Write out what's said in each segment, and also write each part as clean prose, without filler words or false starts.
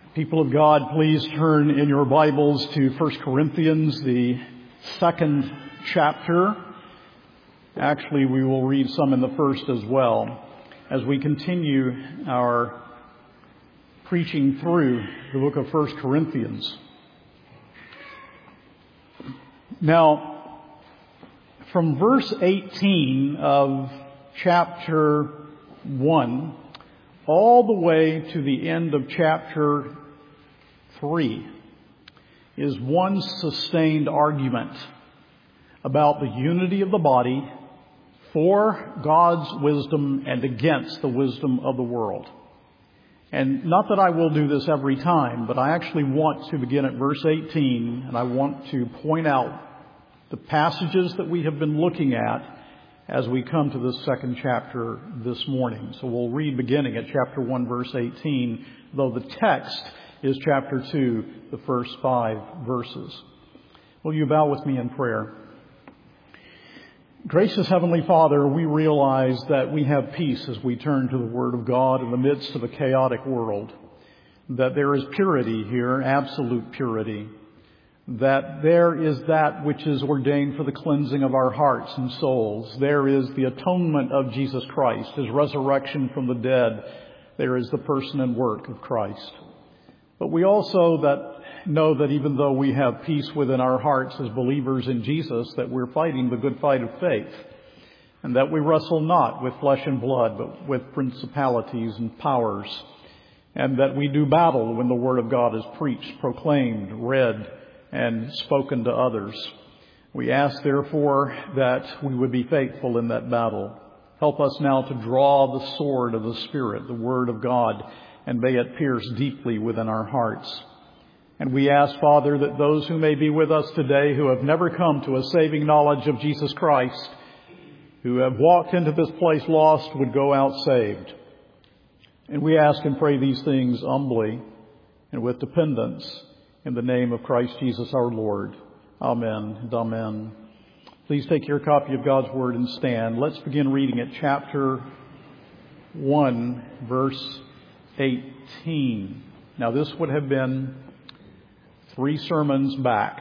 People of God, please turn in your Bibles to 1 Corinthians, the second chapter. Actually, we will read some in the first as well as we continue our preaching through the book of 1 Corinthians. Now, from verse 18 of chapter 1 all the way to the end of chapter 3 is one sustained argument about the unity of the body for God's wisdom and against the wisdom of the world. And not that I will do this every time, but I actually want to begin at verse 18, and I want to point out the passages that we have been looking at as we come to this second chapter this morning. So we'll read beginning at chapter 1, verse 18, though the text is chapter 2, the first 5 verses. Will you bow with me in prayer? Gracious Heavenly Father, we realize that we have peace as we turn to the Word of God in the midst of a chaotic world, that there is purity here, absolute purity, that there is that which is ordained for the cleansing of our hearts and souls. There is the atonement of Jesus Christ, His resurrection from the dead. There is the person and work of Christ. But we also know that even though we have peace within our hearts as believers in Jesus, that we're fighting the good fight of faith, and that we wrestle not with flesh and blood, but with principalities and powers, and that we do battle when the Word of God is preached, proclaimed, read, and spoken to others. We ask, therefore, that we would be faithful in that battle. Help us now to draw the sword of the Spirit, the Word of God, and may it pierce deeply within our hearts. And we ask, Father, that those who may be with us today who have never come to a saving knowledge of Jesus Christ, who have walked into this place lost, would go out saved. And we ask and pray these things humbly and with dependence in the name of Christ Jesus our Lord. Amen and amen. Please take your copy of God's Word and stand. Let's begin reading at chapter 1, verse 18. Now, this would have been 3 sermons back.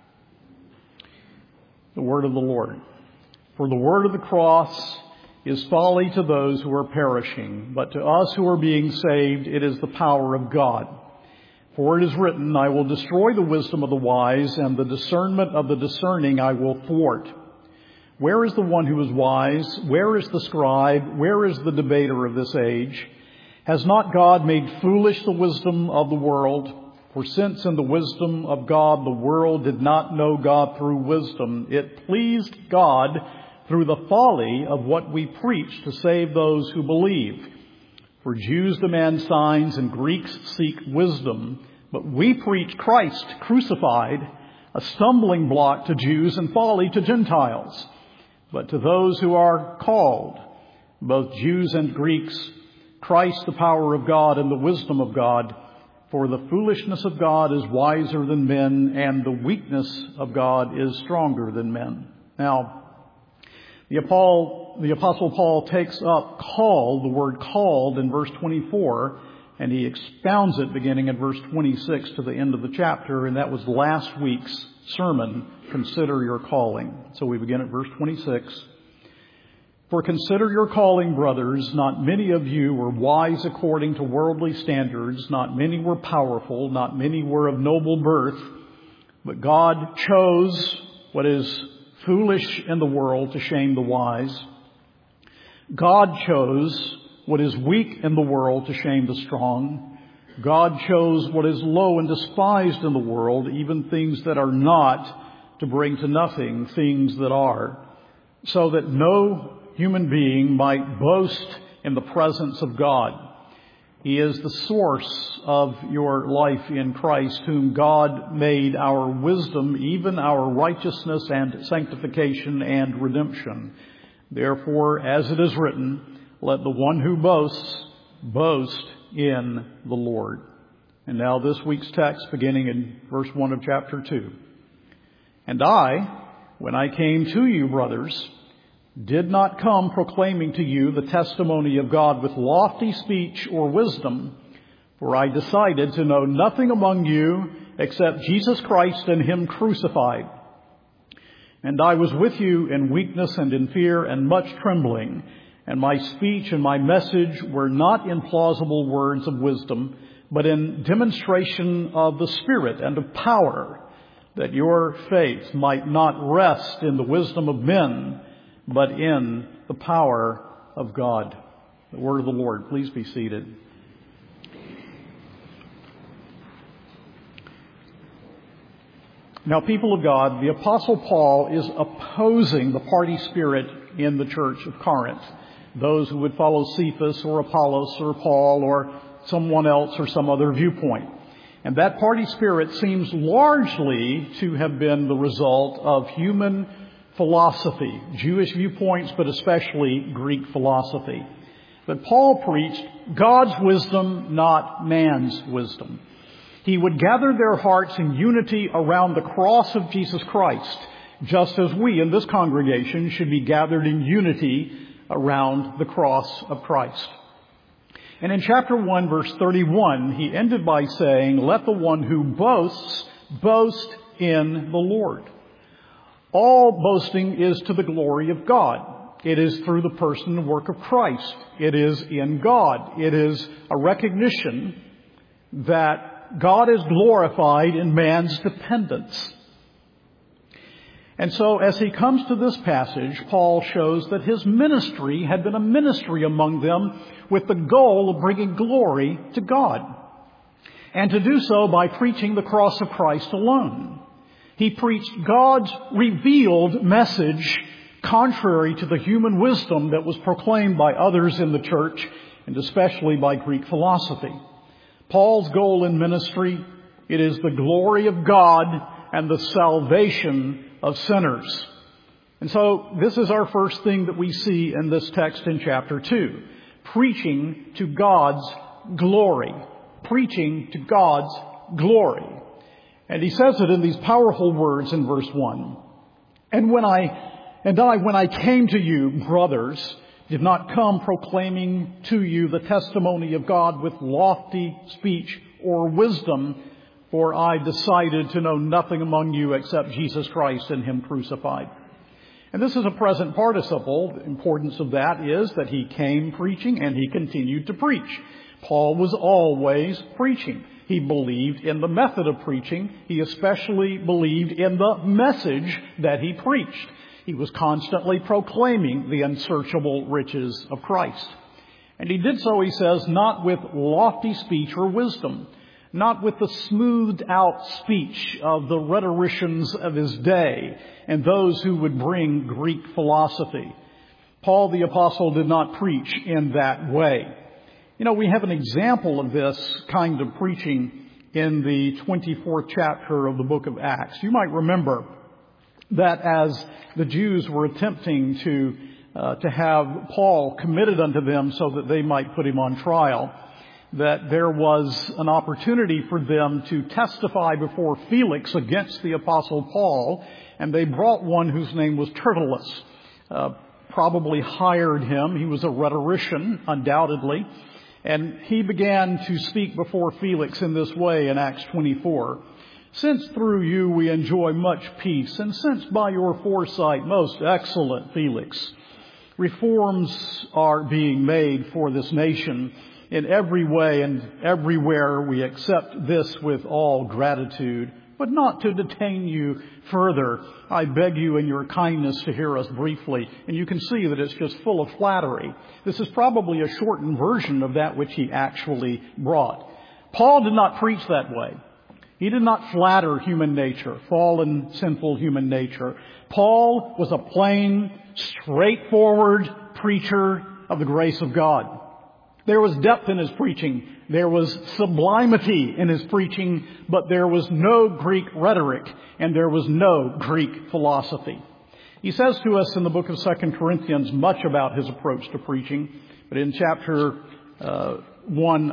The word of the Lord. For the word of the cross is folly to those who are perishing, but to us who are being saved, it is the power of God. For it is written, I will destroy the wisdom of the wise, and the discernment of the discerning I will thwart. Where is the one who is wise? Where is the scribe? Where is the debater of this age? Has not God made foolish the wisdom of the world? For since in the wisdom of God the world did not know God through wisdom, it pleased God through the folly of what we preach to save those who believe. For Jews demand signs and Greeks seek wisdom, but we preach Christ crucified, a stumbling block to Jews and folly to Gentiles. But to those who are called, both Jews and Greeks, Christ the power of God and the wisdom of God. For the foolishness of God is wiser than men, and the weakness of God is stronger than men. Now, the Apostle Paul takes up called, the word called, in verse 24, and he expounds it beginning at verse 26 to the end of the chapter, and that was last week's sermon, Consider Your Calling. So we begin at verse 26. For consider your calling, brothers. Not many of you were wise according to worldly standards. Not many were powerful. Not many were of noble birth. But God chose what is foolish in the world to shame the wise. God chose what is weak in the world to shame the strong. God chose what is low and despised in the world, even things that are not, to bring to nothing things that are, so that no human being might boast in the presence of God. He is the source of your life in Christ, whom God made our wisdom, even our righteousness and sanctification and redemption. Therefore, as it is written, let the one who boasts, boast in the Lord. And now this week's text, beginning in verse 1 of chapter 2. And I, when I came to you, brothers, did not come proclaiming to you the testimony of God with lofty speech or wisdom, For I decided to know nothing among you except Jesus Christ and Him crucified. And I was with you in weakness and in fear and much trembling. And my speech and my message were not in plausible words of wisdom, but in demonstration of the Spirit and of power, that your faith might not rest in the wisdom of men, but in the power of God. The word of the Lord. Please be seated. Now, people of God, the Apostle Paul is opposing the party spirit in the church of Corinth. Those who would follow Cephas or Apollos or Paul or someone else or some other viewpoint. And that party spirit seems largely to have been the result of human philosophy, Jewish viewpoints, but especially Greek philosophy. But Paul preached God's wisdom, not man's wisdom. He would gather their hearts in unity around the cross of Jesus Christ, just as we in this congregation should be gathered in unity around the cross of Christ. And in chapter 1, verse 31, he ended by saying, "Let the one who boasts, boast in the Lord." All boasting is to the glory of God. It is through the person and work of Christ. It is in God. It is a recognition that God is glorified in man's dependence. And so as he comes to this passage, Paul shows that his ministry had been a ministry among them with the goal of bringing glory to God, and to do so by preaching the cross of Christ alone. He preached God's revealed message contrary to the human wisdom that was proclaimed by others in the church, and especially by Greek philosophy. Paul's goal in ministry, it is the glory of God and the salvation of sinners. And so this is our first thing that we see in this text in chapter 2. Preaching to God's glory. Preaching to God's glory. And he says it in these powerful words in verse 1. And when I came to you, brothers, did not come proclaiming to you the testimony of God with lofty speech or wisdom, for I decided to know nothing among you except Jesus Christ and Him crucified. And this is a present participle. The importance of that is that he came preaching and he continued to preach. Paul was always preaching. He believed in the method of preaching. He especially believed in the message that he preached. He was constantly proclaiming the unsearchable riches of Christ. And he did so, he says, not with lofty speech or wisdom, not with the smoothed out speech of the rhetoricians of his day and those who would bring Greek philosophy. Paul the Apostle did not preach in that way. You know, we have an example of this kind of preaching in the 24th chapter of the book of Acts. You might remember that as the Jews were attempting to have Paul committed unto them so that they might put him on trial, that there was an opportunity for them to testify before Felix against the Apostle Paul, and they brought one whose name was Tertullus. Probably hired him. He was a rhetorician, undoubtedly, and he began to speak before Felix in this way in Acts 24. Since through you we enjoy much peace, and since by your foresight, most excellent Felix, reforms are being made for this nation in every way and everywhere, we accept this with all gratitude. But not to detain you further, I beg you in your kindness to hear us briefly. And you can see that it's just full of flattery. This is probably a shortened version of that which he actually brought. Paul did not preach that way. He did not flatter human nature, fallen, sinful human nature. Paul was a plain, straightforward preacher of the grace of God. There was depth in his preaching. There was sublimity in his preaching, but there was no Greek rhetoric and there was no Greek philosophy. He says to us in the book of 2 Corinthians much about his approach to preaching, but in chapter 1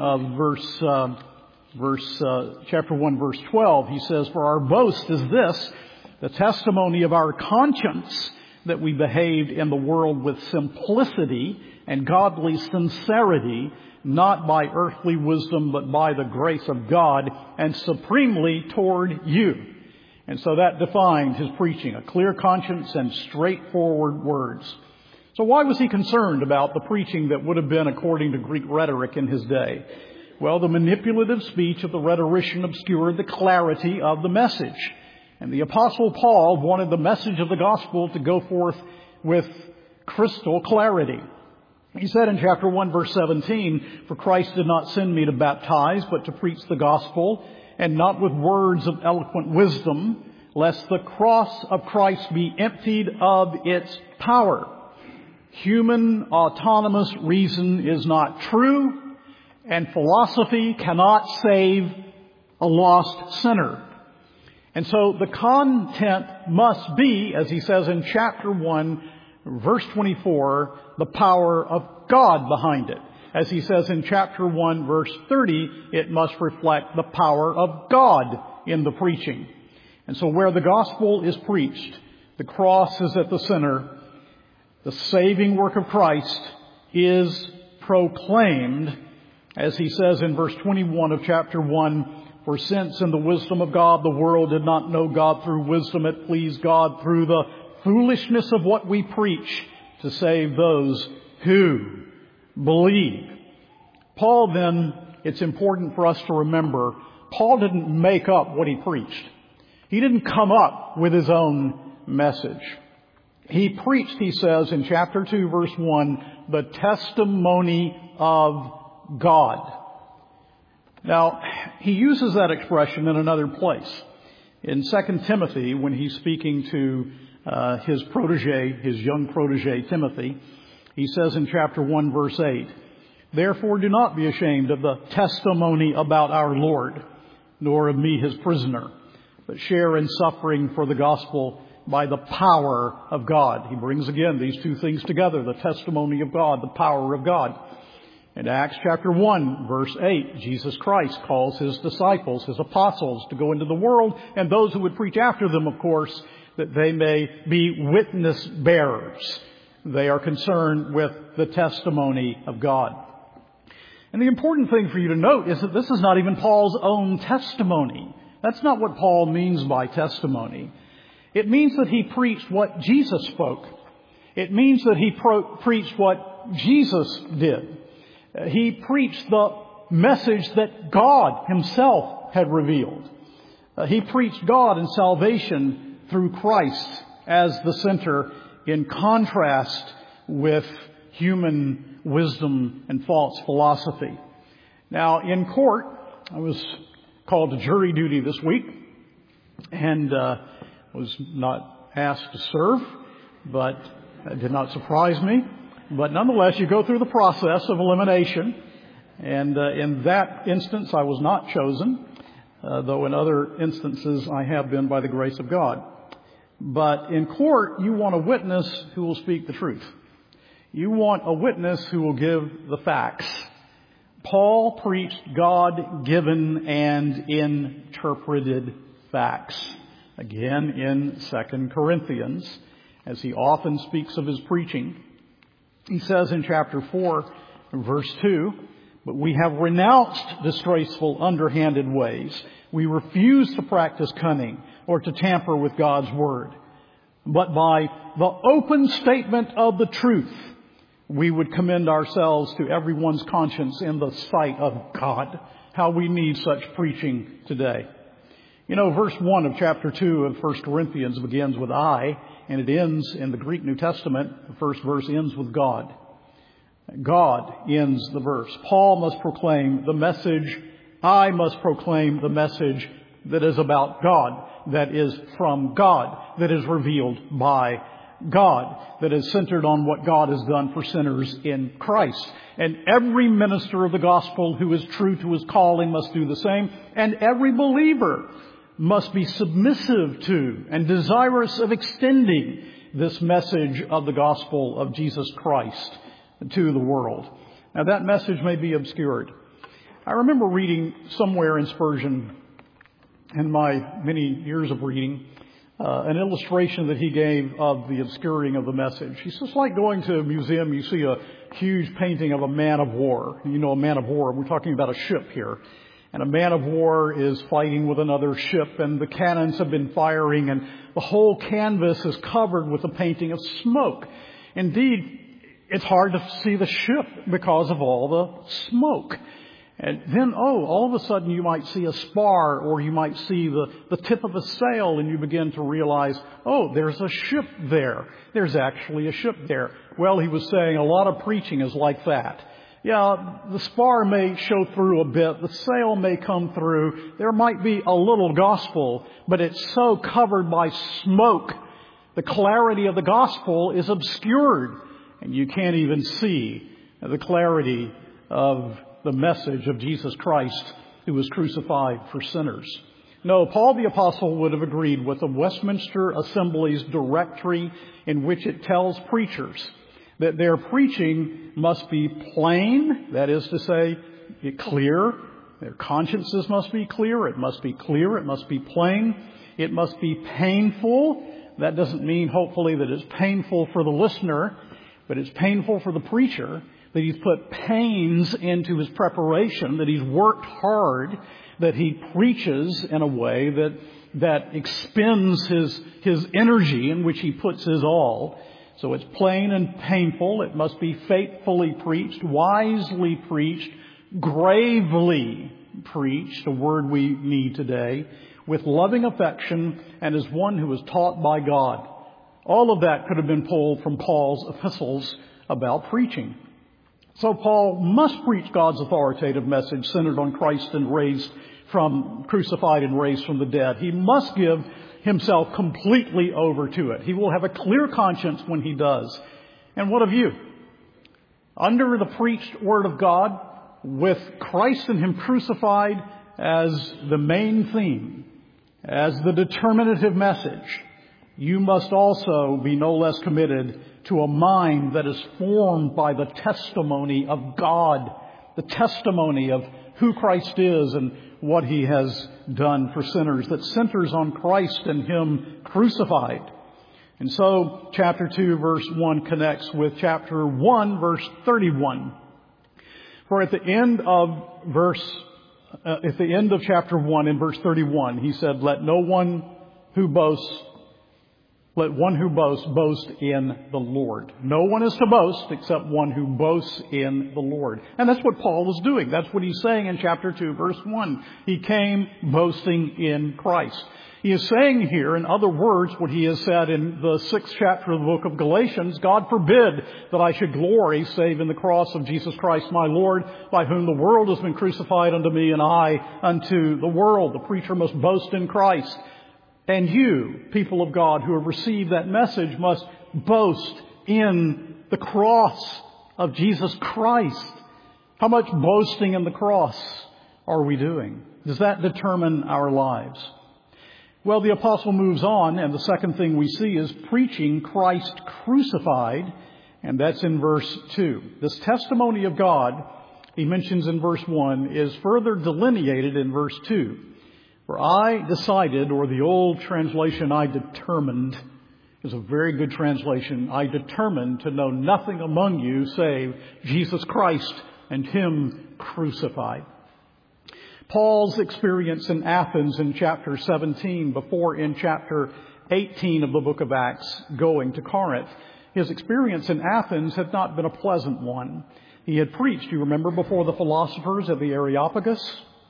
verse 12, he says, "For our boast is this, the testimony of our conscience, that we behaved in the world with simplicity and godly sincerity, not by earthly wisdom, but by the grace of God, and supremely toward you. And so that defined his preaching, a clear conscience and straightforward words. So why was he concerned about the preaching that would have been according to Greek rhetoric in his day? Well, the manipulative speech of the rhetorician obscured the clarity of the message. And the Apostle Paul wanted the message of the gospel to go forth with crystal clarity. He said in chapter 1, verse 17, "For Christ did not send me to baptize, but to preach the gospel, and not with words of eloquent wisdom, lest the cross of Christ be emptied of its power." Human autonomous reason is not true, and philosophy cannot save a lost sinner. And so the content must be, as he says in chapter 1, verse 24, the power of God behind it. As he says in chapter 1, verse 30, it must reflect the power of God in the preaching. And so where the gospel is preached, the cross is at the center, the saving work of Christ is proclaimed, as he says in verse 21 of chapter 1, "For since in the wisdom of God the world did not know God through wisdom, it pleased God through the foolishness of what we preach to save those who believe." Paul then, it's important for us to remember, Paul didn't make up what he preached. He didn't come up with his own message. He preached, he says in chapter 2, verse 1, the testimony of God. Now, he uses that expression in another place. In 2 Timothy, when he's speaking to his young protege, Timothy, he says in chapter 1, verse 8, "Therefore do not be ashamed of the testimony about our Lord, nor of me his prisoner, but share in suffering for the gospel by the power of God." He brings again these two things together, the testimony of God, the power of God. In Acts chapter 1, verse 8, Jesus Christ calls his disciples, his apostles, to go into the world, and those who would preach after them, of course, that they may be witness bearers. They are concerned with the testimony of God. And the important thing for you to note is that this is not even Paul's own testimony. That's not what Paul means by testimony. It means that he preached what Jesus spoke. It means that he preached what Jesus did. He preached the message that God himself had revealed. He preached God and salvation through Christ as the center, in contrast with human wisdom and false philosophy. Now, in court, I was called to jury duty this week and was not asked to serve, but it did not surprise me. But nonetheless, you go through the process of elimination, and in that instance, I was not chosen, though in other instances I have been by the grace of God. But in court, you want a witness who will speak the truth. You want a witness who will give the facts. Paul preached God-given and interpreted facts. Again, in 2 Corinthians, as he often speaks of his preaching, he says in chapter 4, verse 2, "But we have renounced disgraceful, underhanded ways. We refuse to practice cunning or to tamper with God's word. But by the open statement of the truth, we would commend ourselves to everyone's conscience in the sight of God." How we need such preaching today. You know, verse 1 of chapter 2 of 1 Corinthians begins with "I," and it ends in the Greek New Testament. The first verse ends with God. God ends the verse. Paul must proclaim the message. I must proclaim the message that is about God, that is from God, that is revealed by God, that is centered on what God has done for sinners in Christ. And every minister of the gospel who is true to his calling must do the same. And every believer must be submissive to and desirous of extending this message of the gospel of Jesus Christ to the world. Now, that message may be obscured. I remember reading somewhere in Spurgeon, in my many years of reading, an illustration that he gave of the obscuring of the message. He says, like going to a museum, you see a huge painting of a man of war. You know, a man of war, we're talking about a ship here. And a man of war is fighting with another ship, and the cannons have been firing, and the whole canvas is covered with a painting of smoke. Indeed, it's hard to see the ship because of all the smoke. And then, all of a sudden you might see a spar, or you might see the tip of a sail, and you begin to realize, there's a ship there. There's actually a ship there. Well, he was saying a lot of preaching is like that. Yeah, the spar may show through a bit. The sail may come through. There might be a little gospel, but it's so covered by smoke. The clarity of the gospel is obscured, and you can't even see the clarity of the message of Jesus Christ, who was crucified for sinners. No, Paul the Apostle would have agreed with the Westminster Assembly's directory, in which it tells preachers that their preaching must be plain, that is to say, clear. Their consciences must be clear. It must be clear. It must be plain. It must be painful. That doesn't mean, hopefully, that it's painful for the listener, but it's painful for the preacher, that he's put pains into his preparation, that he's worked hard, that he preaches in a way that expends his energy, in which he puts his all. So it's plain and painful. It must be faithfully preached, wisely preached, gravely preached, a word we need today, with loving affection, and as one who is taught by God. All of that could have been pulled from Paul's epistles about preaching. So Paul must preach God's authoritative message centered on Christ and crucified and raised from the dead. He must give himself completely over to it. He will have a clear conscience when he does. And what of you? Under the preached Word of God, with Christ and Him crucified as the main theme, as the determinative message, you must also be no less committed to a mind that is formed by the testimony of God, the testimony of who Christ is and what He has done for sinners, that centers on Christ and Him crucified. And so chapter 2 verse 1 connects with chapter 1 verse 31. For at the end of chapter 1 in verse 31, he said, Let one who boasts boast in the Lord. No one is to boast except one who boasts in the Lord. And that's what Paul was doing. That's what he's saying in chapter 2, verse 1. He came boasting in Christ. He is saying here, in other words, what he has said in the 6th chapter of the book of Galatians, God forbid that I should glory save in the cross of Jesus Christ my Lord, by whom the world has been crucified unto me and I unto the world. The preacher must boast in Christ. And you, people of God who have received that message, must boast in the cross of Jesus Christ. How much boasting in the cross are we doing? Does that determine our lives? Well, the apostle moves on, and the second thing we see is preaching Christ crucified, and that's in verse 2. This testimony of God, he mentions in verse 1, is further delineated in verse 2. For I decided, or the old translation, I determined, is a very good translation. I determined to know nothing among you save Jesus Christ and Him crucified. Paul's experience in Athens in chapter 17, before in chapter 18 of the book of Acts going to Corinth, his experience in Athens had not been a pleasant one. He had preached, you remember, before the philosophers of the Areopagus,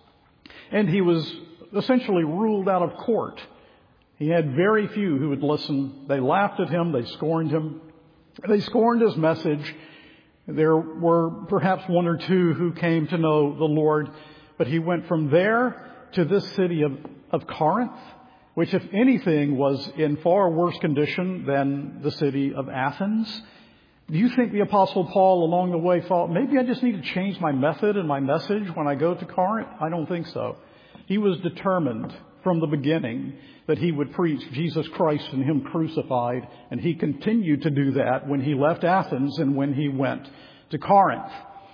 and he was essentially ruled out of court. He had very few who would listen. They laughed at him. They scorned him. They scorned his message. There were perhaps one or two who came to know the Lord. But he went from there to this city of Corinth, which, if anything, was in far worse condition than the city of Athens. Do you think the Apostle Paul along the way thought, maybe I just need to change my method and my message when I go to Corinth? I don't think so. He was determined from the beginning that he would preach Jesus Christ and Him crucified, and he continued to do that when he left Athens and when he went to Corinth.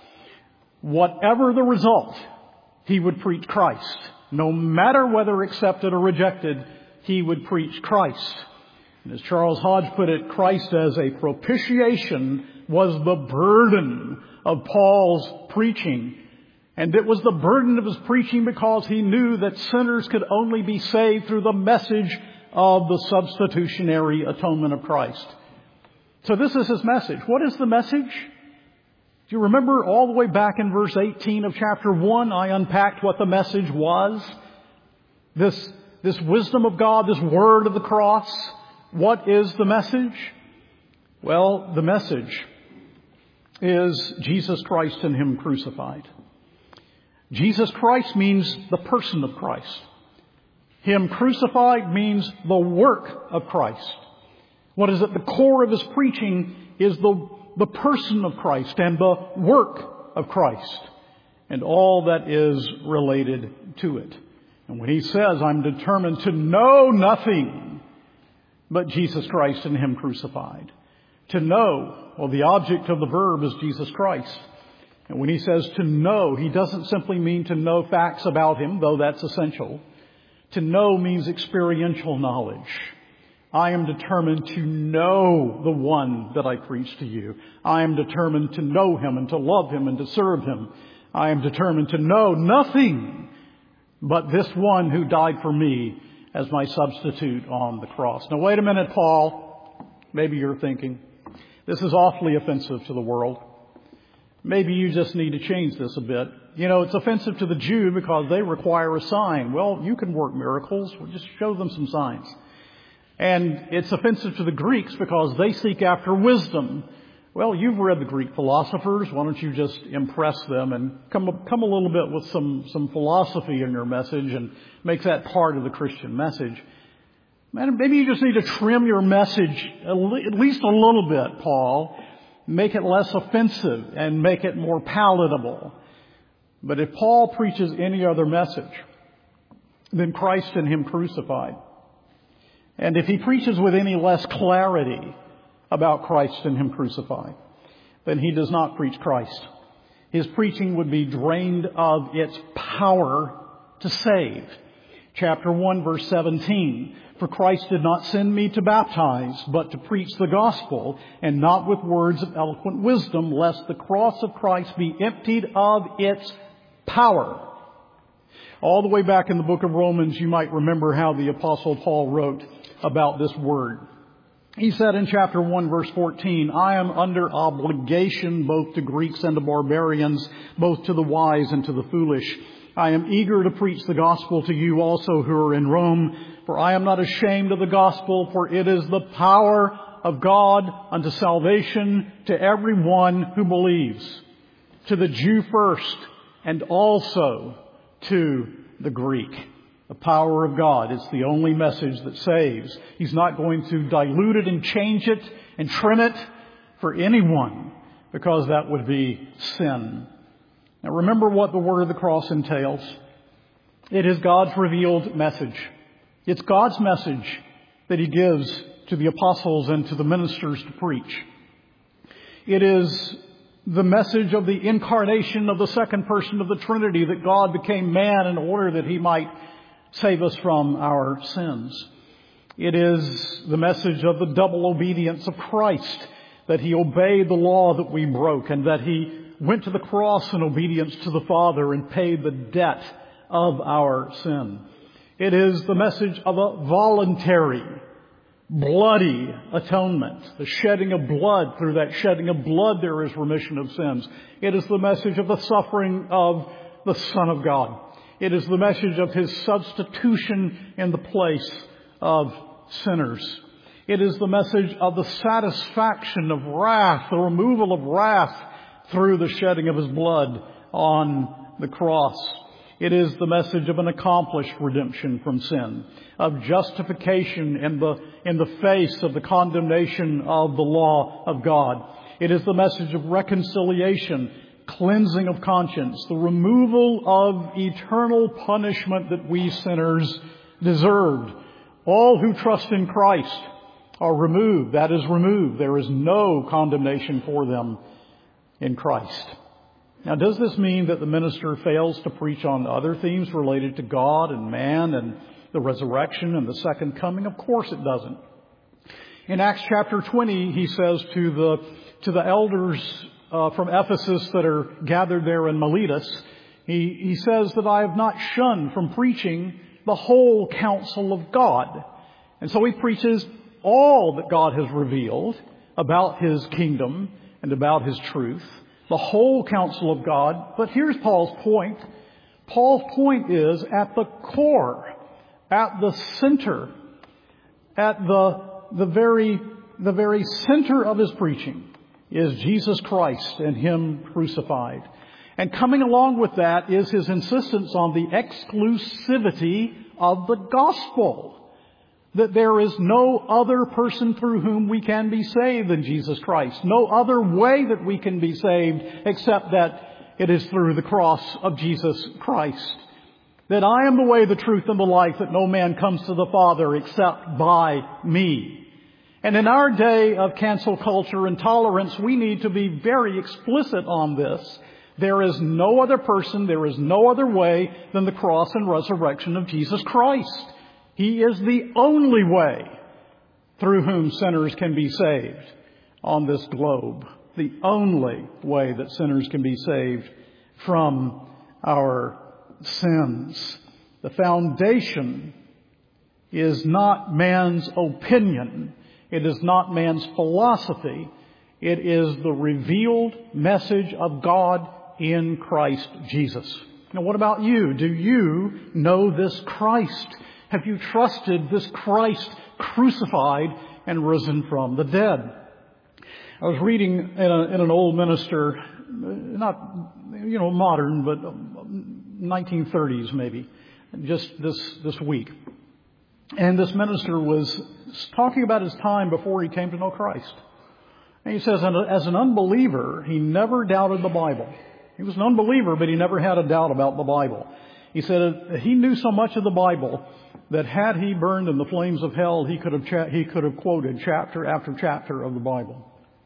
Whatever the result, he would preach Christ. No matter whether accepted or rejected, he would preach Christ. And as Charles Hodge put it, Christ as a propitiation was the burden of Paul's preaching. And it was the burden of his preaching because he knew that sinners could only be saved through the message of the substitutionary atonement of Christ. So this is his message. What is the message? Do you remember all the way back in verse 18 of chapter 1, I unpacked what the message was? This wisdom of God, this word of the cross. What is the message? Well, the message is Jesus Christ and Him crucified. Jesus Christ means the person of Christ. Him crucified means the work of Christ. What is at the core of his preaching is the person of Christ and the work of Christ and all that is related to it. And when he says, I'm determined to know nothing but Jesus Christ and Him crucified. To know, well, the object of the verb is Jesus Christ. And when he says to know, he doesn't simply mean to know facts about Him, though that's essential. To know means experiential knowledge. I am determined to know the one that I preach to you. I am determined to know Him and to love Him and to serve Him. I am determined to know nothing but this one who died for me as my substitute on the cross. Now wait a minute, Paul. Maybe you're thinking, this is awfully offensive to the world. Maybe you just need to change this a bit. You know, it's offensive to the Jew because they require a sign. Well, you can work miracles. We'll just show them some signs. And it's offensive to the Greeks because they seek after wisdom. Well, you've read the Greek philosophers. Why don't you just impress them and come a little bit with some philosophy in your message and make that part of the Christian message. Man, maybe you just need to trim your message at least a little bit, Paul. Make it less offensive and make it more palatable. But if Paul preaches any other message than Christ and Him crucified, and if he preaches with any less clarity about Christ and Him crucified, then he does not preach Christ. His preaching would be drained of its power to save. Chapter 1, verse 17. For Christ did not send me to baptize, but to preach the gospel, and not with words of eloquent wisdom, lest the cross of Christ be emptied of its power. All the way back in the book of Romans, you might remember how the Apostle Paul wrote about this word. He said in chapter 1, verse 14, I am under obligation both to Greeks and to barbarians, both to the wise and to the foolish. I am eager to preach the gospel to you also who are in Rome, for I am not ashamed of the gospel, for it is the power of God unto salvation to everyone who believes, to the Jew first, and also to the Greek. The power of God. It's the only message that saves. He's not going to dilute it and change it and trim it for anyone, because that would be sin. Now remember what the word of the cross entails. It is God's revealed message. It's God's message that He gives to the apostles and to the ministers to preach. It is the message of the incarnation of the second person of the Trinity, that God became man in order that He might save us from our sins. It is the message of the double obedience of Christ, that He obeyed the law that we broke, and that He went to the cross in obedience to the Father and paid the debt of our sin. It is the message of a voluntary, bloody atonement. The shedding of blood. Through that shedding of blood there is remission of sins. It is the message of the suffering of the Son of God. It is the message of His substitution in the place of sinners. It is the message of the satisfaction of wrath, the removal of wrath through the shedding of His blood on the cross. It is the message of an accomplished redemption from sin, of justification in the face of the condemnation of the law of God. It is the message of reconciliation, cleansing of conscience, the removal of eternal punishment that we sinners deserved. All who trust in Christ are removed. That is removed. There is no condemnation for them in Christ. Now, does this mean that the minister fails to preach on other themes related to God and man the resurrection and the second coming? Of course it doesn't. In Acts chapter 20, he says to the elders from Ephesus that are gathered there in Miletus, he says that I have not shunned from preaching the whole counsel of God. And so he preaches all that God has revealed about His kingdom and about His truth, the whole counsel of God. But here's Paul's point. Paul's point is at the core, at the center, at the very center of his preaching is Jesus Christ and Him crucified. And coming along with that is his insistence on the exclusivity of the gospel. That there is no other person through whom we can be saved than Jesus Christ. No other way that we can be saved except that it is through the cross of Jesus Christ. That I am the way, the truth, and the life, that no man comes to the Father except by me. And in our day of cancel culture and tolerance, we need to be very explicit on this. There is no other person, there is no other way than the cross and resurrection of Jesus Christ. He is the only way through whom sinners can be saved on this globe. The only way that sinners can be saved from our sins. The foundation is not man's opinion. It is not man's philosophy. It is the revealed message of God in Christ Jesus. Now, what about you? Do you know this Christ? Have you trusted this Christ crucified and risen from the dead? I was reading in an old minister, not, modern, but 1930s maybe, just this week. And this minister was talking about his time before he came to know Christ. And he says, as an unbeliever, he never doubted the Bible. He was an unbeliever, but he never had a doubt about the Bible. He said he knew so much of the Bible that had he burned in the flames of hell, he could have quoted chapter after chapter of the Bible.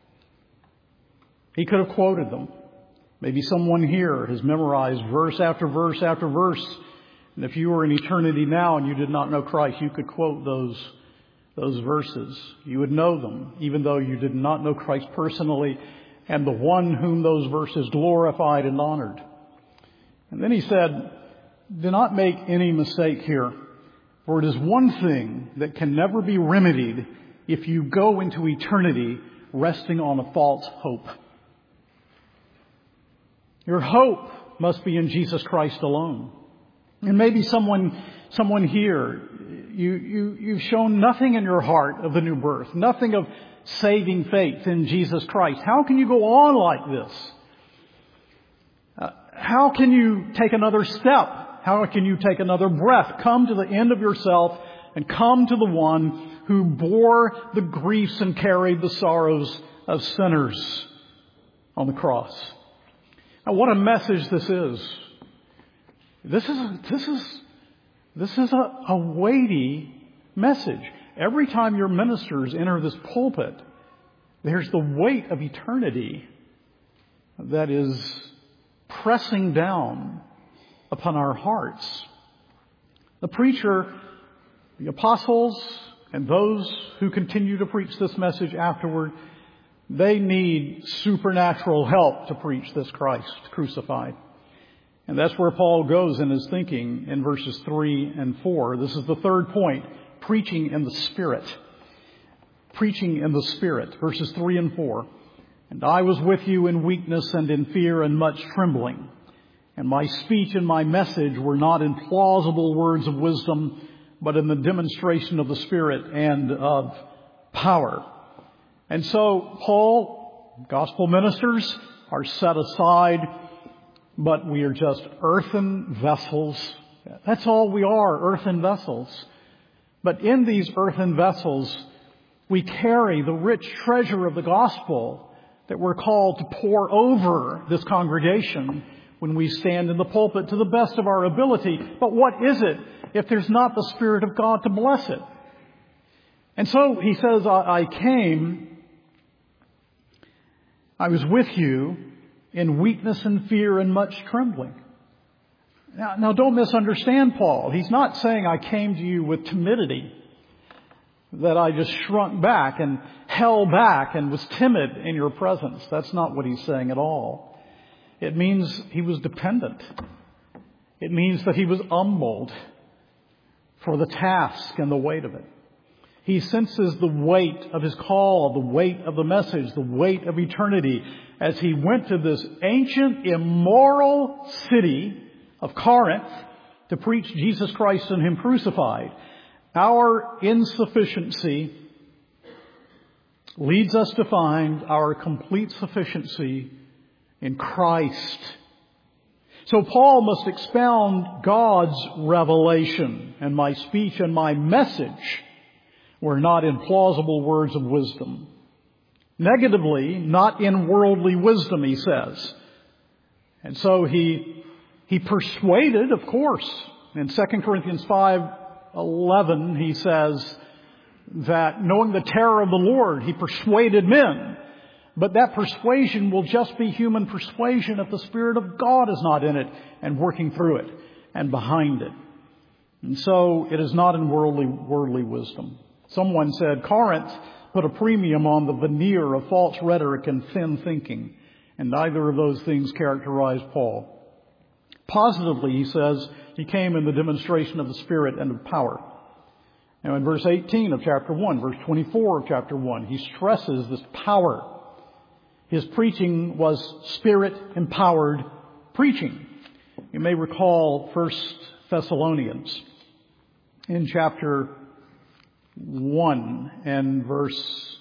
He could have quoted them. Maybe someone here has memorized verse after verse after verse. And if you were in eternity now and you did not know Christ, you could quote those verses. You would know them, even though you did not know Christ personally and the one whom those verses glorified and honored. And then he said, do not make any mistake here, for it is one thing that can never be remedied if you go into eternity resting on a false hope. Your hope must be in Jesus Christ alone. And maybe someone here, you've shown nothing in your heart of the new birth, nothing of saving faith in Jesus Christ. How can you go on like this? How can you take another step? How can you take another breath? Come to the end of yourself and come to the one who bore the griefs and carried the sorrows of sinners on the cross. Now, what a message this is. This is a weighty message. Every time your ministers enter this pulpit, there's the weight of eternity that is pressing down upon our hearts. The preacher, the apostles, and those who continue to preach this message afterward, they need supernatural help to preach this Christ crucified. And that's where Paul goes in his thinking in verses 3 and 4. This is the third point, preaching in the Spirit. Preaching in the Spirit, verses 3 and 4. And I was with you in weakness and in fear and much trembling. And my speech and my message were not in plausible words of wisdom, but in the demonstration of the Spirit and of power. And so Paul, gospel ministers, are set aside, but we are just earthen vessels. That's all we are, earthen vessels. But in these earthen vessels, we carry the rich treasure of the gospel that we're called to pour over this congregation when we stand in the pulpit to the best of our ability. But what is it if there's not the Spirit of God to bless it? And so he says, I came, I was with you in weakness and fear and much trembling. Now don't misunderstand Paul. He's not saying I came to you with timidity, that I just shrunk back and held back and was timid in your presence. That's not what he's saying at all. It means he was dependent. It means that he was humbled for the task and the weight of it. He senses the weight of his call, the weight of the message, the weight of eternity as he went to this ancient, immoral city of Corinth to preach Jesus Christ and Him crucified. Our insufficiency leads us to find our complete sufficiency in Christ. So Paul must expound God's revelation, and my speech and my message were not in plausible words of wisdom. Negatively, not in worldly wisdom, he says. And so he persuaded, of course. In 2 Corinthians 5:11, he says that knowing the terror of the Lord, he persuaded men. But that persuasion will just be human persuasion if the Spirit of God is not in it and working through it and behind it. And so it is not in worldly wisdom. Someone said Corinth put a premium on the veneer of false rhetoric and thin thinking, and neither of those things characterized Paul. Positively, he says, he came in the demonstration of the Spirit and of power. Now in verse 18 of chapter 1, verse 24 of chapter 1, he stresses this power. His preaching was Spirit-empowered preaching. You may recall 1 Thessalonians in chapter 1 and verse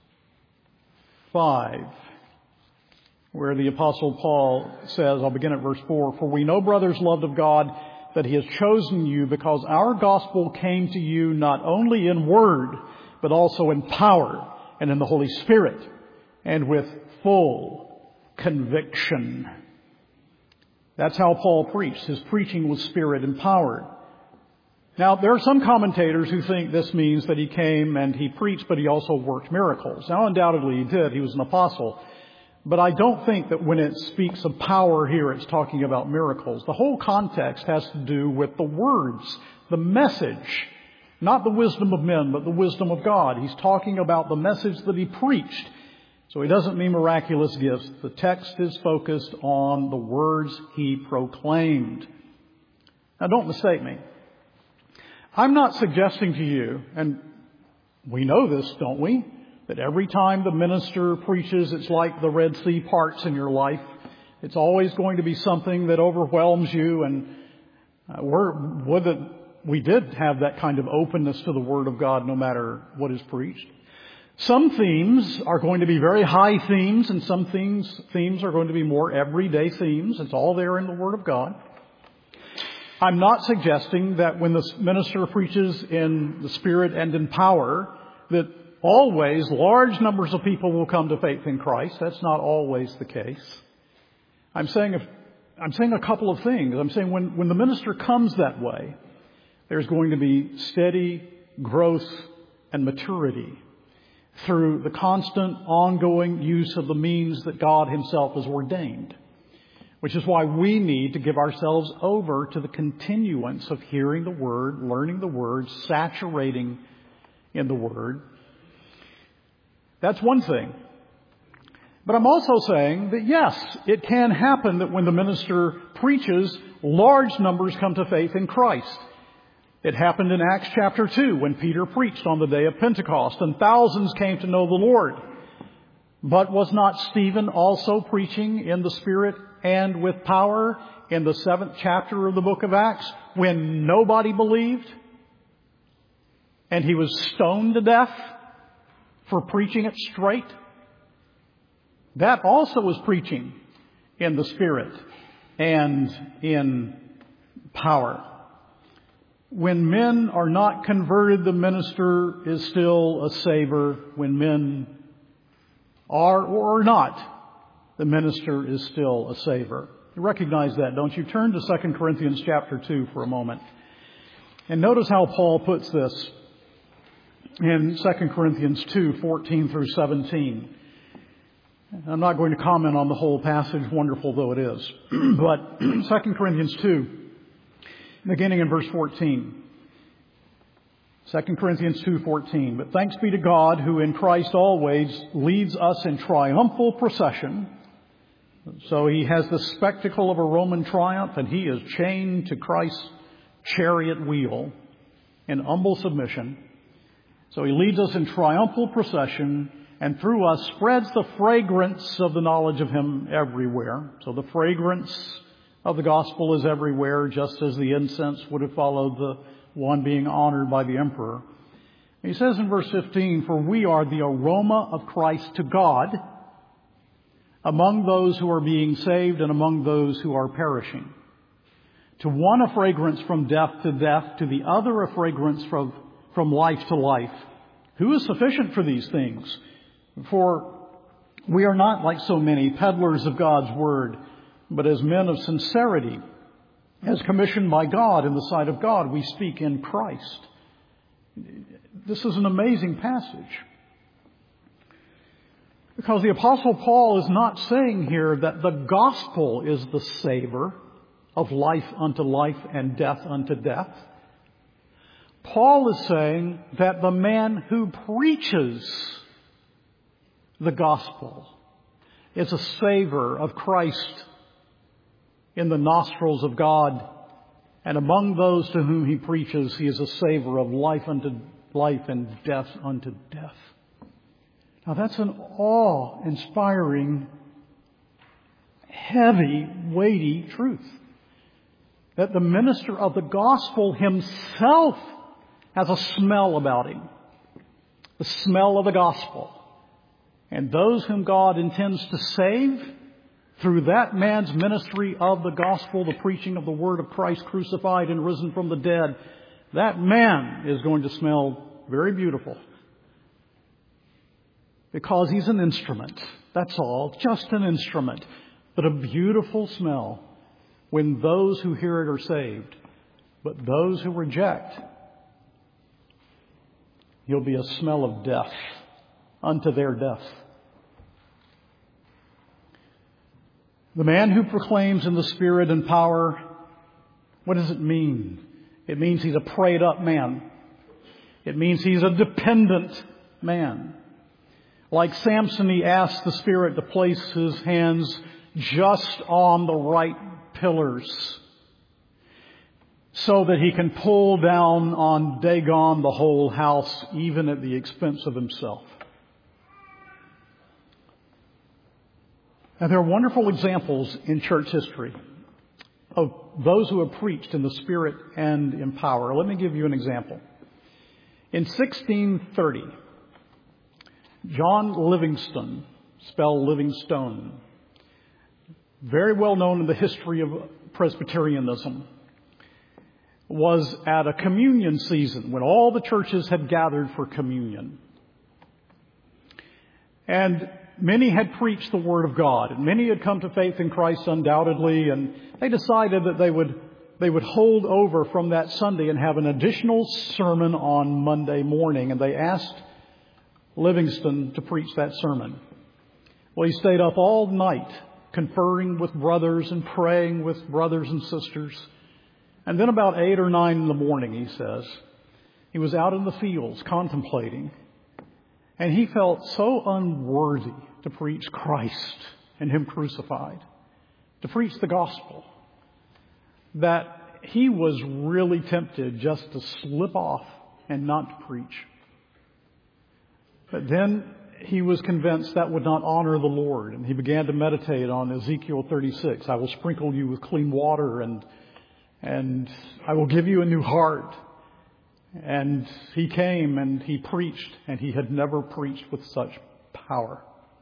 5, where the Apostle Paul says, I'll begin at verse 4, "For we know, brothers loved of God, that He has chosen you because our gospel came to you not only in word, but also in power and in the Holy Spirit, and with full conviction." That's how Paul preached. His preaching was Spirit-empowered. Now, there are some commentators who think this means that he came and he preached, but he also worked miracles. Now, undoubtedly he did. He was an apostle. But I don't think that when it speaks of power here, it's talking about miracles. The whole context has to do with the words, the message, not the wisdom of men, but the wisdom of God. He's talking about the message that he preached. So he doesn't mean miraculous gifts. The text is focused on the words he proclaimed. Now, don't mistake me. I'm not suggesting to you, and we know this, don't we, that every time the minister preaches, it's like the Red Sea parts in your life. It's always going to be something that overwhelms you, and we did have that kind of openness to the Word of God no matter what is preached. Some themes are going to be very high themes, and some themes are going to be more everyday themes. It's all there in the Word of God. I'm not suggesting that when the minister preaches in the Spirit and in power, that always large numbers of people will come to faith in Christ. That's not always the case. I'm saying a couple of things. I'm saying when the minister comes that way, there's going to be steady growth and maturity through the constant, ongoing use of the means that God Himself has ordained. Which is why we need to give ourselves over to the continuance of hearing the Word, learning the Word, saturating in the Word. That's one thing. But I'm also saying that yes, it can happen that when the minister preaches, large numbers come to faith in Christ. It happened in Acts chapter 2 when Peter preached on the day of Pentecost and thousands came to know the Lord. But was not Stephen also preaching in the Spirit and with power in the 7th chapter of the book of Acts when nobody believed? And he was stoned to death for preaching it straight? That also was preaching in the Spirit and in power. When men are not converted, the minister is still a saver. When men are or are not, the minister is still a saver. You recognize that, don't you? Turn to 2 Corinthians chapter 2 for a moment. And notice how Paul puts this in 2 Corinthians 2, 14 through 17. I'm not going to comment on the whole passage, wonderful though it is. But 2 Corinthians 2, beginning in verse 14. 2 Corinthians 2:14. But thanks be to God who in Christ always leads us in triumphal procession. So he has the spectacle of a Roman triumph, and he is chained to Christ's chariot wheel in humble submission. So he leads us in triumphal procession, and through us spreads the fragrance of the knowledge of him everywhere. So the fragrance of the gospel is everywhere, just as the incense would have followed the one being honored by the emperor. He says in verse 15, for we are the aroma of Christ to God among those who are being saved and among those who are perishing. To one a fragrance from death to death, to the other a fragrance from life to life. Who is sufficient for these things? For we are not like so many peddlers of God's word, but as men of sincerity, as commissioned by God in the sight of God, we speak in Christ. This is an amazing passage. Because the Apostle Paul is not saying here that the gospel is the savor of life unto life and death unto death. Paul is saying that the man who preaches the gospel is a savor of Christ in the nostrils of God, and among those to whom he preaches, he is a savor of life unto life and death unto death. Now that's an awe-inspiring, heavy, weighty truth. That the minister of the gospel himself has a smell about him. The smell of the gospel. And those whom God intends to save through that man's ministry of the gospel, the preaching of the word of Christ crucified and risen from the dead, that man is going to smell very beautiful. Because he's an instrument. That's all. Just an instrument. But a beautiful smell when those who hear it are saved. But those who reject, he'll be a smell of death unto their death. The man who proclaims in the Spirit and power, what does it mean? It means he's a prayed up man. It means he's a dependent man. Like Samson, he asked the Spirit to place his hands just on the right pillars so that he can pull down on Dagon the whole house, even at the expense of himself. Now, there are wonderful examples in church history of those who have preached in the Spirit and in power. Let me give you an example. In 1630, John Livingston, spelled Livingstone, very well known in the history of Presbyterianism, was at a communion season when all the churches had gathered for communion. And many had preached the Word of God, and many had come to faith in Christ undoubtedly, and they decided that they would hold over from that Sunday and have an additional sermon on Monday morning, and they asked Livingston to preach that sermon. Well, he stayed up all night conferring with brothers and praying with brothers and sisters. And then about 8 or 9 in the morning, he says, he was out in the fields contemplating. And he felt so unworthy to preach Christ and Him crucified, to preach the gospel, that he was really tempted just to slip off and not to preach. But then he was convinced that would not honor the Lord, and he began to meditate on Ezekiel 36. I will sprinkle you with clean water, and I will give you a new heart. And he came and he preached, and he had never preached with such power.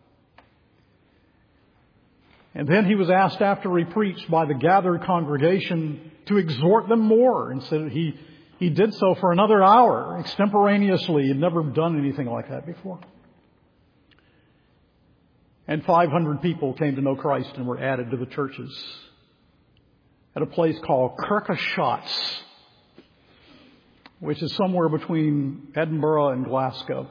And then he was asked after he preached by the gathered congregation to exhort them more. And so he did so for another hour extemporaneously. He had never done anything like that before. And 500 people came to know Christ and were added to the churches at a place called Kirkashotts, which is somewhere between Edinburgh and Glasgow,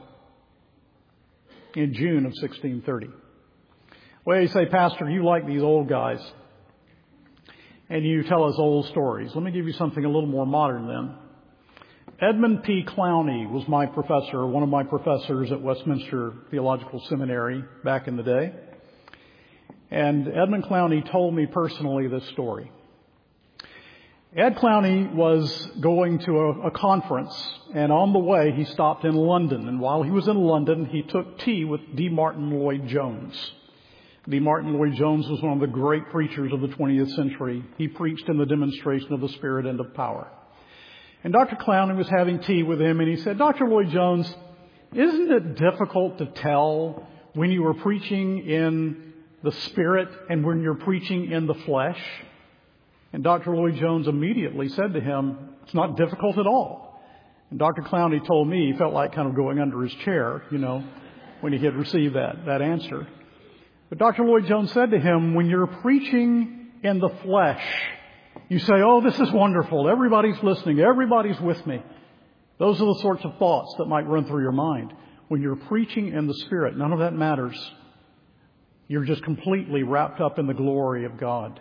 in June of 1630. Well, you say, Pastor, you like these old guys. and you tell us old stories. Let me give you something a little more modern then. Edmund P. Clowney was my professor, one of my professors at Westminster Theological Seminary back in the day. And Edmund Clowney told me personally this story. Ed Clowney was going to a conference, and on the way he stopped in London. And while he was in London, he took tea with D. Martin Lloyd-Jones. D. Martin Lloyd-Jones was one of the great preachers of the 20th century. He preached in the demonstration of the Spirit and of power. And Dr. Clowney was having tea with him, and he said, Dr. Lloyd-Jones, isn't it difficult to tell when you are preaching in the Spirit and when you're preaching in the flesh? And Dr. Lloyd-Jones immediately said to him, it's not difficult at all. And Dr. Clowney told me he felt like kind of going under his chair, when he had received that answer. But Dr. Lloyd-Jones said to him, when you're preaching in the flesh, you say, oh, this is wonderful. Everybody's listening. Everybody's with me. Those are the sorts of thoughts that might run through your mind. When you're preaching in the Spirit, none of that matters. You're just completely wrapped up in the glory of God.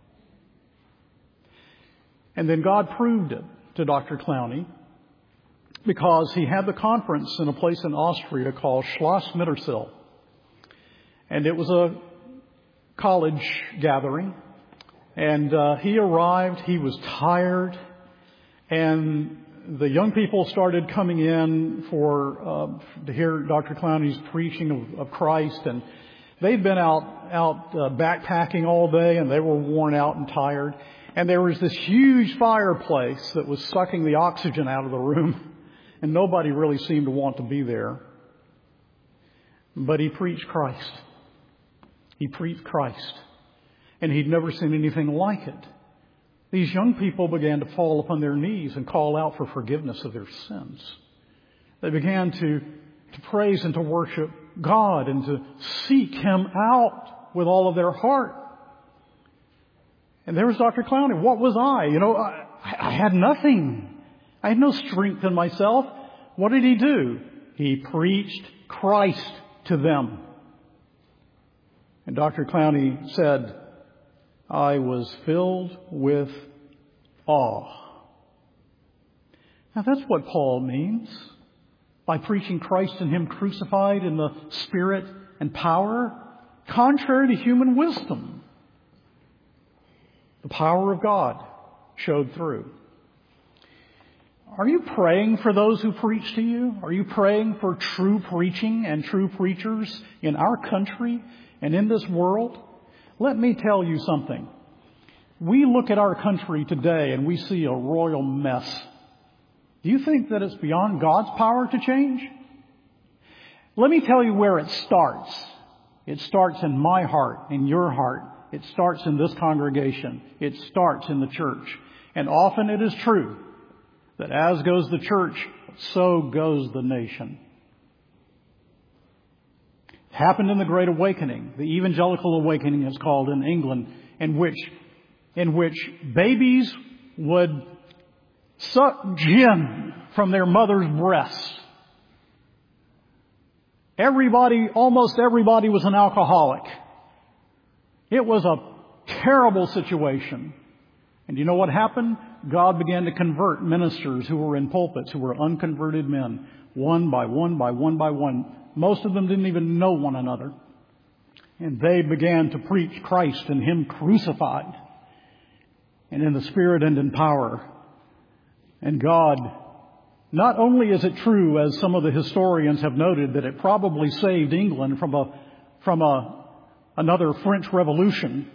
And then God proved it to Dr. Clowney because he had the conference in a place in Austria called Schloss Mittersill. And it was a college gathering. And he arrived. He was tired. And the young people started coming in to hear Dr. Clowney's preaching of Christ. And they'd been out backpacking all day, and they were worn out and tired. And there was this huge fireplace that was sucking the oxygen out of the room, and nobody really seemed to want to be there. But he preached Christ. He preached Christ. And he'd never seen anything like it. These young people began to fall upon their knees and call out for forgiveness of their sins. They began to praise and to worship God and to seek Him out with all of their heart. And there was Dr. Clowney. What was I? I had nothing. I had no strength in myself. What did he do? He preached Christ to them. And Dr. Clowney said, I was filled with awe. Now that's what Paul means by preaching Christ and Him crucified in the Spirit and power, contrary to human wisdom. The power of God showed through. Are you praying for those who preach to you? Are you praying for true preaching and true preachers in our country and in this world? Let me tell you something. We look at our country today and we see a royal mess. Do you think that it's beyond God's power to change? Let me tell you where it starts. It starts in my heart, in your heart. It starts in this congregation. It starts in the church. And often it is true that as goes the church, so goes the nation. It happened in the Great Awakening, the Evangelical Awakening is called in England, in which babies would suck gin from their mother's breast. Almost everybody was an alcoholic. It was a terrible situation. And you know what happened? God began to convert ministers who were in pulpits, who were unconverted men, one by one by one by one. Most of them didn't even know one another. And they began to preach Christ and Him crucified, and in the Spirit and in power. And God, not only is it true, as some of the historians have noted, that it probably saved England from another French Revolution,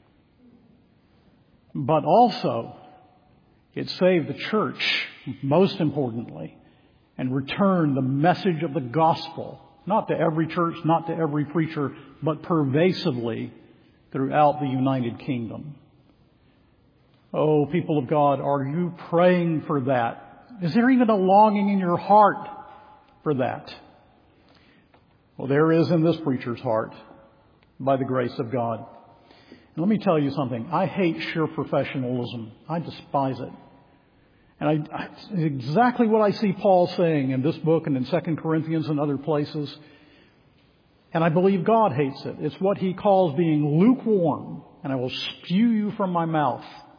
but also it saved the church, most importantly, and returned the message of the gospel, not to every church, not to every preacher, but pervasively throughout the United Kingdom. Oh, people of God, are you praying for that? Is there even a longing in your heart for that? Well, there is in this preacher's heart, by the grace of God. And let me tell you something. I hate sheer professionalism. I despise it. And it's exactly what I see Paul saying in this book and in 2 Corinthians and other places. And I believe God hates it. It's what he calls being lukewarm. And I will spew you from my mouth.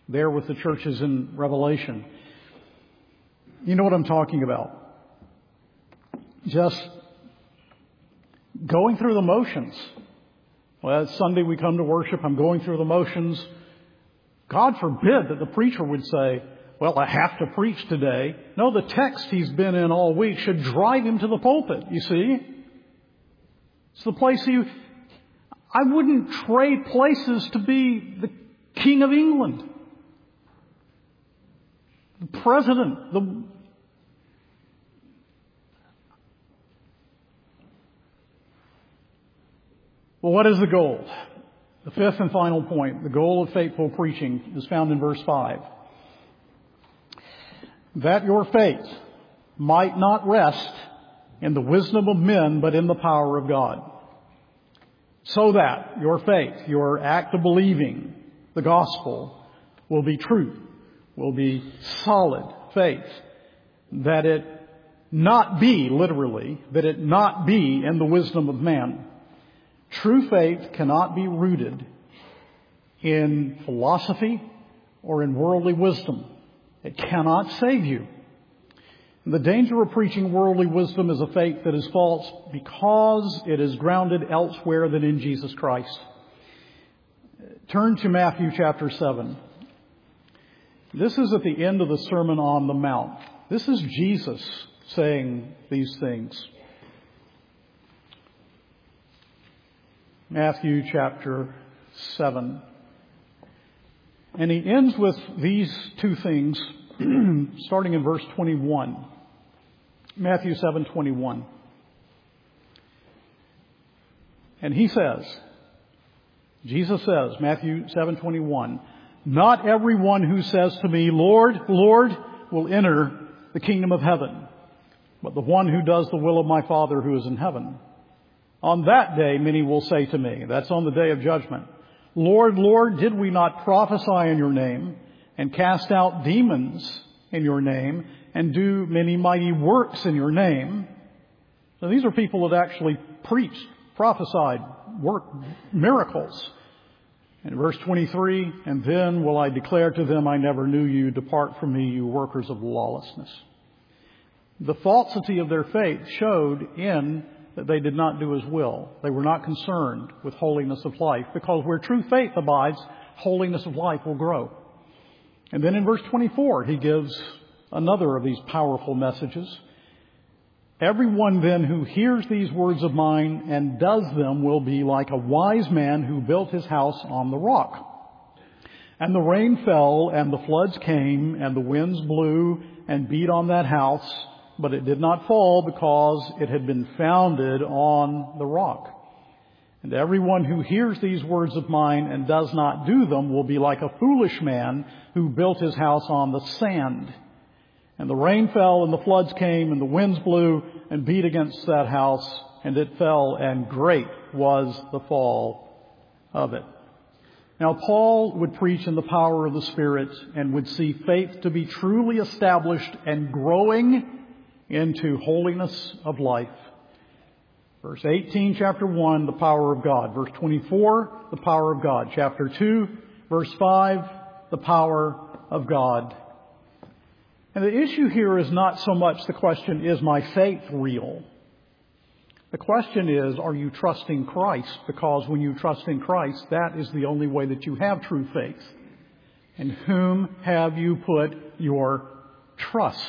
there with the churches in Revelation. You know what I'm talking about. Just going through the motions. Well, it's Sunday we come to worship. I'm going through the motions. God forbid that the preacher would say, well, I have to preach today. No, the text he's been in all week should drive him to the pulpit, you see. It's the place I wouldn't trade places to be the King of England, the President, Well, what is the goal? The fifth and final point, the goal of faithful preaching, is found in verse 5. That your faith might not rest in the wisdom of men, but in the power of God. So that your faith, your act of believing the gospel, will be true, will be solid faith. That it not be, literally, that it not be in the wisdom of man. True faith cannot be rooted in philosophy or in worldly wisdom. It cannot save you. And the danger of preaching worldly wisdom is a faith that is false because it is grounded elsewhere than in Jesus Christ. Turn to Matthew chapter 7. This is at the end of the Sermon on the Mount. This is Jesus saying these things. Matthew chapter 7. And he ends with these two things, starting in verse 21. Matthew 7:21. And he says, Jesus says, Matthew 7:21, not everyone who says to me, Lord, Lord, will enter the kingdom of heaven, but the one who does the will of my Father who is in heaven. On that day, many will say to me, that's on the day of judgment, Lord, Lord, did we not prophesy in your name and cast out demons in your name and do many mighty works in your name? So these are people that actually preached, prophesied, worked miracles. In verse 23, and then will I declare to them, I never knew you. Depart from me, you workers of lawlessness. The falsity of their faith showed in that they did not do his will. They were not concerned with holiness of life, because where true faith abides, holiness of life will grow. And then in verse 24, he gives another of these powerful messages. Everyone then who hears these words of mine and does them will be like a wise man who built his house on the rock. And the rain fell, and the floods came, and the winds blew and beat on that house, but it did not fall because it had been founded on the rock. And everyone who hears these words of mine and does not do them will be like a foolish man who built his house on the sand. And the rain fell, and the floods came, and the winds blew and beat against that house, and it fell, and great was the fall of it. Now, Paul would preach in the power of the Spirit and would see faith to be truly established and growing into holiness of life. Verse 18, chapter 1, the power of God. Verse 24, the power of God. Chapter 2, verse 5, the power of God. And the issue here is not so much the question, is my faith real? The question is, are you trusting Christ? Because when you trust in Christ, that is the only way that you have true faith. In whom have you put your trust?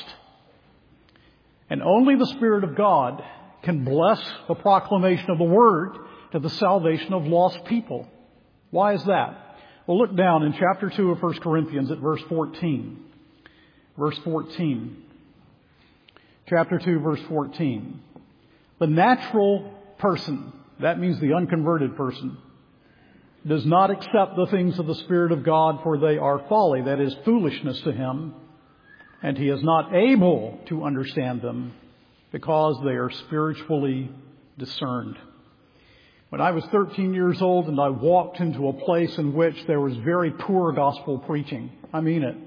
And only the Spirit of God can bless the proclamation of the Word to the salvation of lost people. Why is that? Well, look down in chapter 2 of 1 Corinthians at verse 14. Verse 14. Chapter 2, verse 14. The natural person, that means the unconverted person, does not accept the things of the Spirit of God, for they are folly, that is foolishness to him, and he is not able to understand them because they are spiritually discerned. When I was 13 years old and I walked into a place in which there was very poor gospel preaching, I mean it.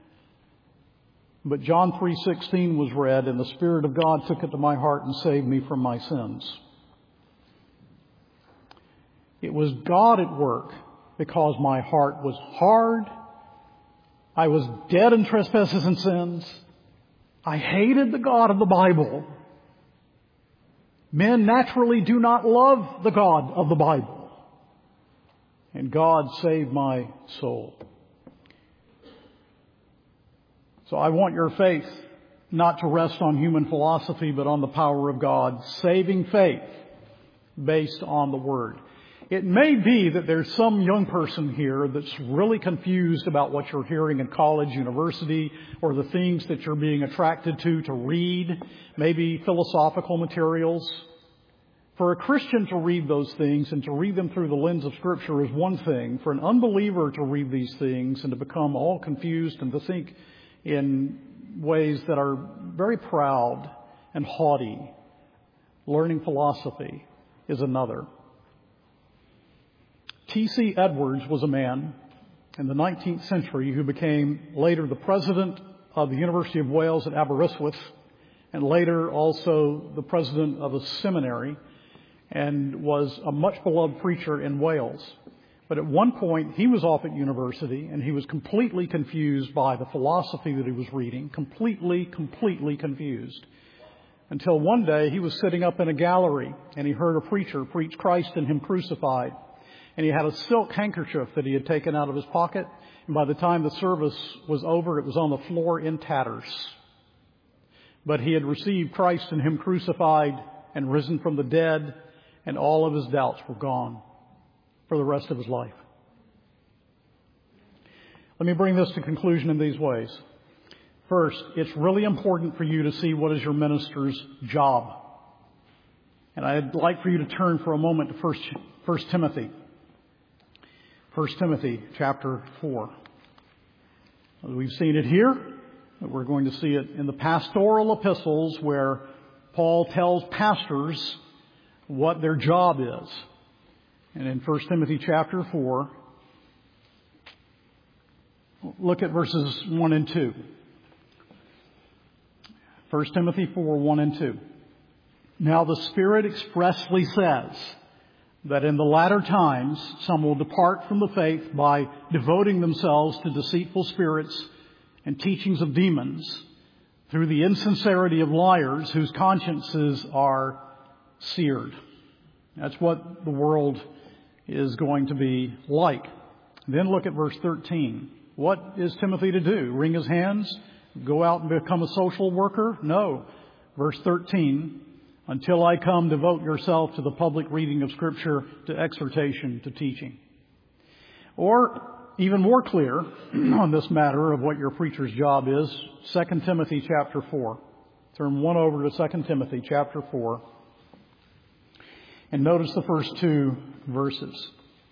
But John 3:16 was read, and the Spirit of God took it to my heart and saved me from my sins. It was God at work because my heart was hard I was dead in trespasses and sins. I hated the God of the Bible. Men naturally do not love the God of the Bible. And God saved my soul. So I want your faith not to rest on human philosophy, but on the power of God. Saving faith based on the Word. It may be that there's some young person here that's really confused about what you're hearing in college, university, or the things that you're being attracted to read, maybe philosophical materials. For a Christian to read those things and to read them through the lens of Scripture is one thing. For an unbeliever to read these things and to become all confused and to think in ways that are very proud and haughty, learning philosophy is another. T.C. Edwards was a man in the 19th century who became later the president of the University of Wales at Aberystwyth and later also the president of a seminary and was a much beloved preacher in Wales. But at one point he was off at university and he was completely confused by the philosophy that he was reading, completely confused. Until one day he was sitting up in a gallery and he heard a preacher preach Christ and Him crucified. And he had a silk handkerchief that he had taken out of his pocket. And by the time the service was over, it was on the floor in tatters. But he had received Christ and Him crucified and risen from the dead, and all of his doubts were gone for the rest of his life. Let me bring this to conclusion in these ways. First, it's really important for you to see what is your minister's job. And I'd like for you to turn for a moment to 1 Timothy. 1 Timothy chapter 4. We've seen it here. We're going to see it in the pastoral epistles where Paul tells pastors what their job is. And in 1 Timothy chapter 4, look at verses 1 and 2. 1 Timothy 4, 1 and 2. Now the Spirit expressly says that in the latter times some will depart from the faith by devoting themselves to deceitful spirits and teachings of demons through the insincerity of liars whose consciences are seared. That's what the world is going to be like. Then look at verse 13. What is Timothy to do? Wring his hands? Go out and become a social worker? No. Verse 13. Until I come, devote yourself to the public reading of Scripture, to exhortation, to teaching. Or, even more clear on this matter of what your preacher's job is, 2 Timothy chapter 4. Turn one over to 2 Timothy chapter 4. And notice the first two verses.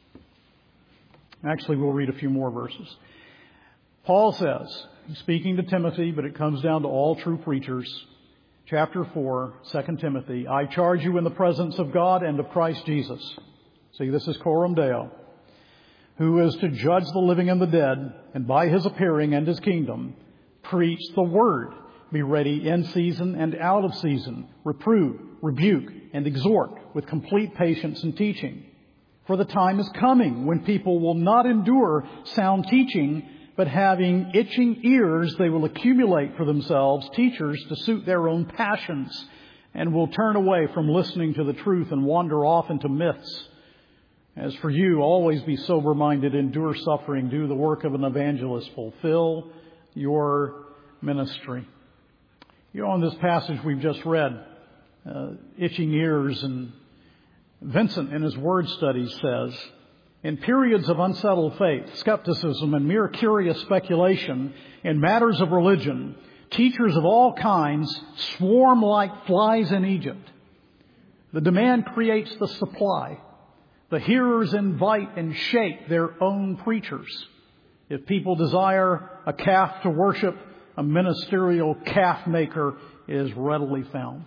Actually, we'll read a few more verses. Paul says, speaking to Timothy, but it comes down to all true preachers, Chapter 4, 2 Timothy, I charge you in the presence of God and of Christ Jesus. See, this is Coram Deo, who is to judge the living and the dead, and by His appearing and His kingdom, preach the word. Be ready in season and out of season. Reprove, rebuke, and exhort with complete patience and teaching. For the time is coming when people will not endure sound teaching, but having itching ears, they will accumulate for themselves teachers to suit their own passions, and will turn away from listening to the truth and wander off into myths. As for you, always be sober-minded, endure suffering, do the work of an evangelist, fulfill your ministry. You know, in this passage we've just read, itching ears, and Vincent in his word study says, in periods of unsettled faith, skepticism, and mere curious speculation in matters of religion, teachers of all kinds swarm like flies in Egypt. The demand creates the supply. The hearers invite and shape their own preachers. If people desire a calf to worship, a ministerial calf maker is readily found.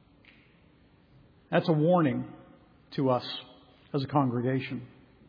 That's a warning to us as a congregation.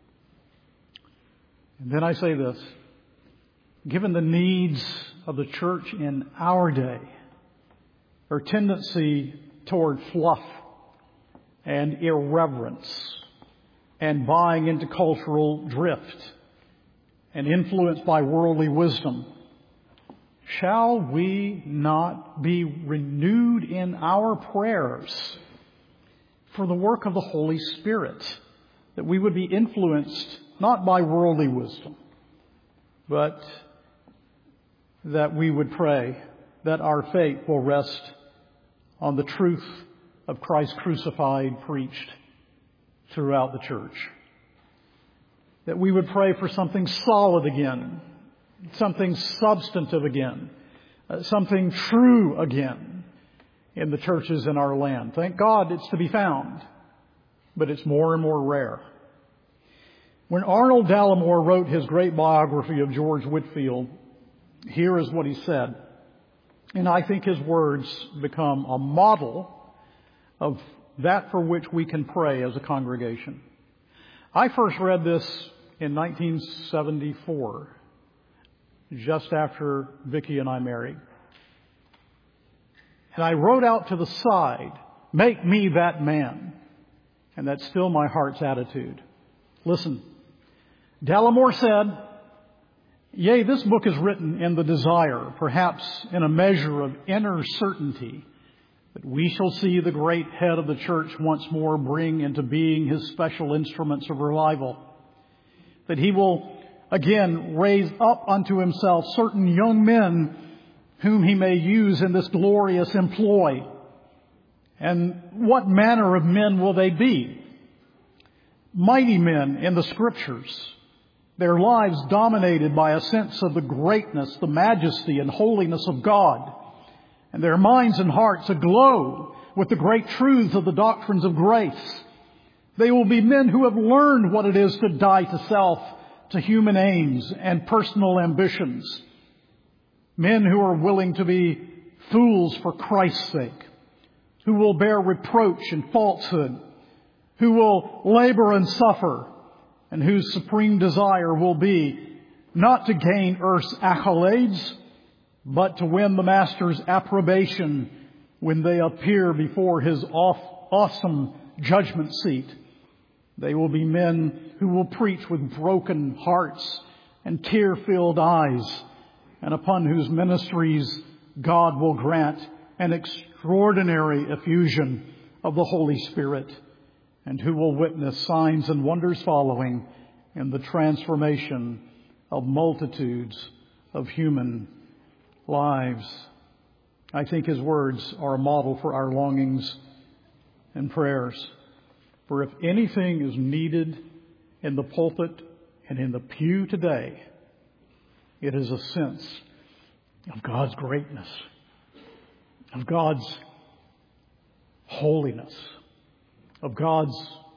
And then I say this, given the needs of the church in our day, our tendency toward fluff and irreverence and buying into cultural drift, and influenced by worldly wisdom, shall we not be renewed in our prayers for the work of the Holy Spirit, that we would be influenced not by worldly wisdom, but that we would pray that our faith will rest on the truth of Christ crucified, preached throughout the church. That we would pray for something solid again, something substantive again, something true again in the churches in our land. Thank God it's to be found, but it's more and more rare. When Arnold Dallimore wrote his great biography of George Whitefield, here is what he said. And I think his words become a model of that for which we can pray as a congregation. I first read this in 1974, just after Vicki and I married. And I wrote out to the side, "Make me that man." And that's still my heart's attitude. Listen, Dallimore said, "Yea, this book is written in the desire, perhaps in a measure of inner certainty, that we shall see the great head of the church once more bring into being his special instruments of revival. That he will again raise up unto himself certain young men whom he may use in this glorious employ. And what manner of men will they be? Mighty men in the Scriptures, their lives dominated by a sense of the greatness, the majesty and holiness of God, and their minds and hearts aglow with the great truths of the doctrines of grace. They will be men who have learned what it is to die to self, to human aims and personal ambitions. Men who are willing to be fools for Christ's sake, who will bear reproach and falsehood, who will labor and suffer, and whose supreme desire will be not to gain earth's accolades, but to win the Master's approbation when they appear before His awesome judgment seat. They will be men who will preach with broken hearts and tear-filled eyes, and upon whose ministries God will grant an extraordinary effusion of the Holy Spirit, and who will witness signs and wonders following in the transformation of multitudes of human lives. I think his words are a model for our longings and prayers. For if anything is needed in the pulpit and in the pew today, it is a sense of God's greatness, of God's holiness, of God's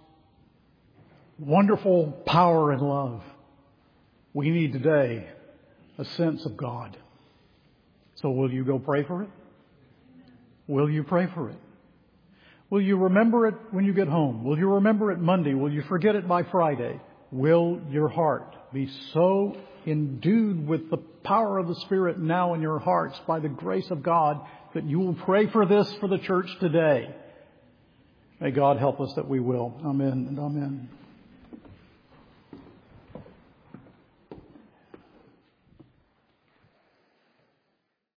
wonderful power and love. We need today a sense of God. So will you go pray for it? Will you pray for it? Will you remember it when you get home? Will you remember it Monday? Will you forget it by Friday? Will your heart be so endued with the power of the Spirit now in your hearts by the grace of God that you will pray for this for the church today? May God help us that we will. Amen and amen.